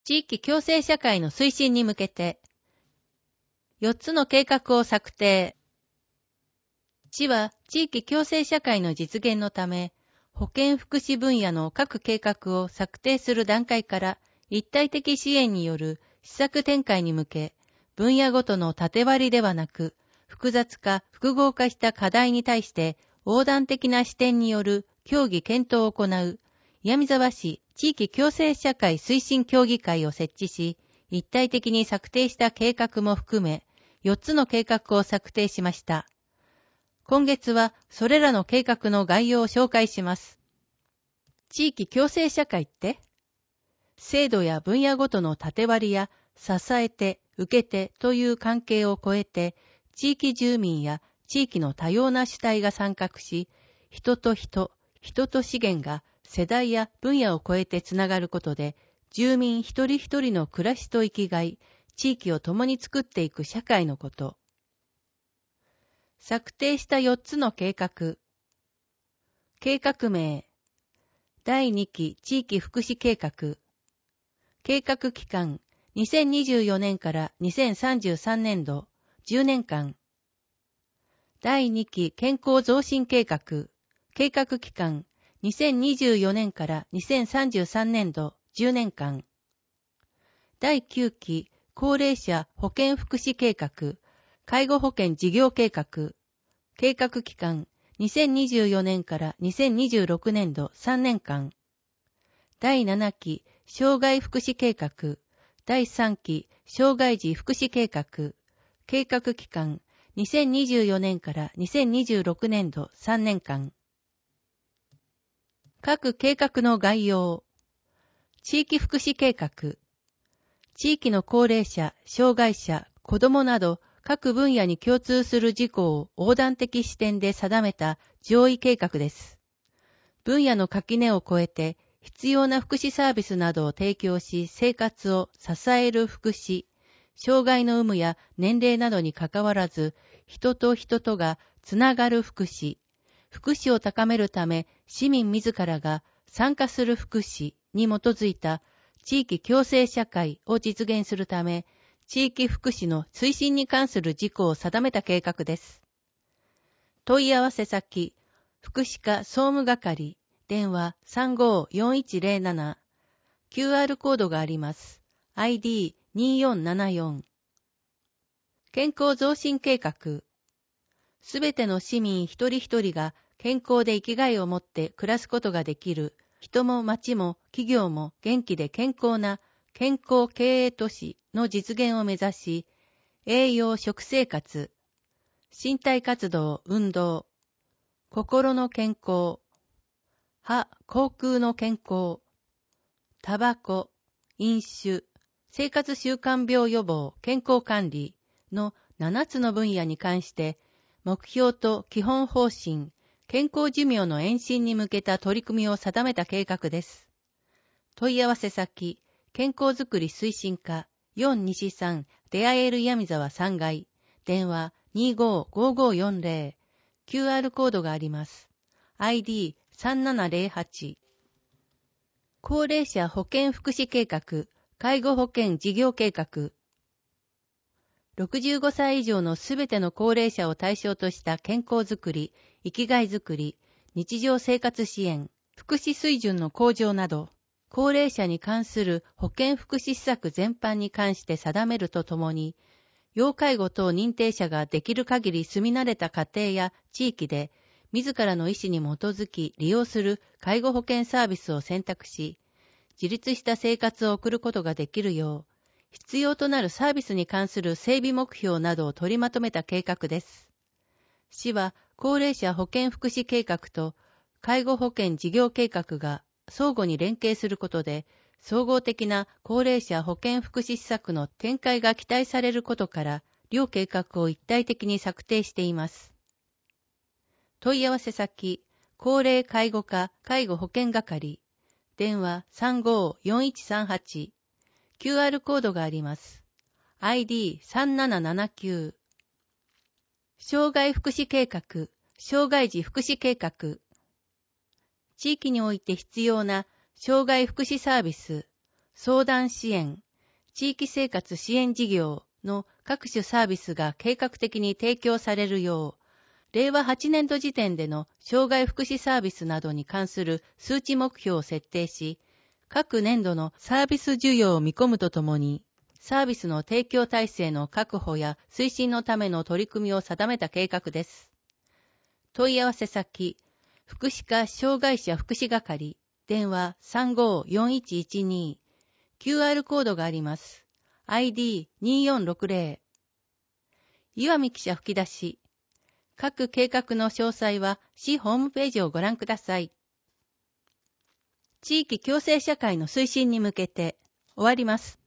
地域共生社会の推進に向けて、4つの計画を策定。市は地域共生社会の実現のため、保健福祉分野の各計画を策定する段階から一体的支援による施策展開に向け、分野ごとの縦割りではなく、複雑化、複合化した課題に対して横断的な視点による協議検討を行う、岩見沢市地域共生社会推進協議会を設置し、一体的に策定した計画も含め、4つの計画を策定しました。今月はそれらの計画の概要を紹介します。地域共生社会って、制度や分野ごとの縦割りや支えて、受けてという関係を超えて、地域住民や地域の多様な主体が参画し、人と人、人と資源が世代や分野を超えてつながることで、住民一人一人の暮らしと生きがい、地域を共に作っていく社会のこと。策定した4つの計画。計画名。第2期地域福祉計画。計画期間。2024年から2033年度、10年間。第2期健康増進計画。計画期間。2024年から2033年度、10年間。第9期高齢者保健福祉計画。介護保険事業計画。計画期間。2024年から2026年度3年間。第7期障害福祉計画。第3期障害児福祉計画。計画期間。2024年から2026年度3年間。各計画の概要。地域福祉計画。地域の高齢者、障害者、子どもなど各分野に共通する事項を横断的視点で定めた上位計画です。分野の垣根を越えて必要な福祉サービスなどを提供し生活を支える福祉、障害の有無や年齢などにかかわらず人と人とがつながる福祉、福祉を高めるため市民自らが参加する福祉に基づいた地域共生社会を実現するため、地域福祉の推進に関する事項を定めた計画です。問い合わせ先、福祉課総務係、電話 354107、QR コードがあります。ID2474。健康増進計画。すべての市民一人一人が健康で生きがいを持って暮らすことができる、人も町も企業も元気で健康な健康経営都市の実現を目指し、栄養食生活、身体活動運動、心の健康、歯口腔の健康、タバコ、飲酒、生活習慣病予防健康管理の7つの分野に関して目標と基本方針、健康寿命の延伸に向けた取り組みを定めた計画です。問い合わせ先、健康づくり推進課4西3出会える岩見沢3階、電話 255540、QR コードがあります。ID3708。高齢者保健福祉計画、介護保険事業計画。65歳以上のすべての高齢者を対象とした健康づくり、生きがいづくり、日常生活支援、福祉水準の向上など、高齢者に関する保健福祉施策全般に関して定めるとともに、要介護等認定者ができる限り住み慣れた家庭や地域で、自らの意思に基づき利用する介護保険サービスを選択し、自立した生活を送ることができるよう、必要となるサービスに関する整備目標などを取りまとめた計画です。市は高齢者保健福祉計画と介護保険事業計画が相互に連携することで、総合的な高齢者保健福祉施策の展開が期待されることから、両計画を一体的に策定しています。問い合わせ先、高齢介護課介護保険係、電話 354138、QR コードがあります。ID3779。障害福祉計画、障害児福祉計画。地域において必要な障害福祉サービス、 相談支援、地域生活支援事業の各種サービスが計画的に提供されるよう、令和8年度時点での障害福祉サービスなどに関する数値目標を設定し、各年度のサービス需要を見込むとともに、サービスの提供体制の確保や推進のための取り組みを定めた計画です。問い合わせ先、福祉課障害者福祉係、電話 354112、QR コードがあります。ID2460。岩見記者吹き出し。各計画の詳細は市ホームページをご覧ください。地域共生社会の推進に向けて終わります。